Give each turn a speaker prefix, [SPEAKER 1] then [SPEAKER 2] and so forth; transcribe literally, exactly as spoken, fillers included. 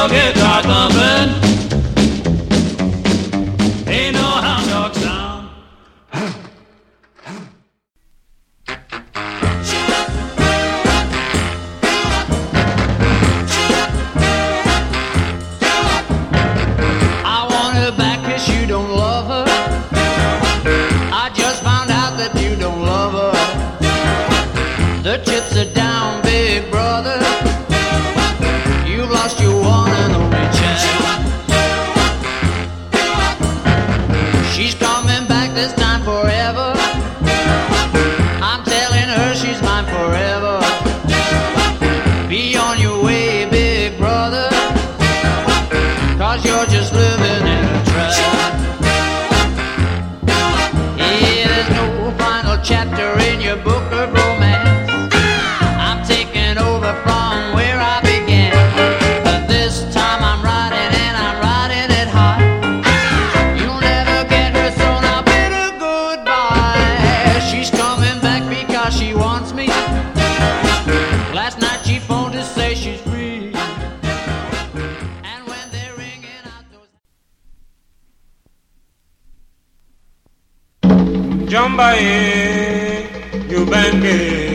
[SPEAKER 1] your guitar thumping. Ain't no hound dog sound.
[SPEAKER 2] I want her back 'cause you don't love her. I just found out that you don't love her. The chips are down, big brother. You've lost your one and only child. She's coming back this time forever. I'm telling her she's mine forever. Be on your way, big brother, 'cause you're just living in a trap. Yeah, there's no final chapter in your book of romance. I'm taking over from where I began. But this time I'm riding and I'm riding it hard. You'll never get her, so now bid her goodbye. She's coming back because she wants me. Last night she phoned to say she's free. And when they're ringing out those...
[SPEAKER 3] Jumbaye, you bang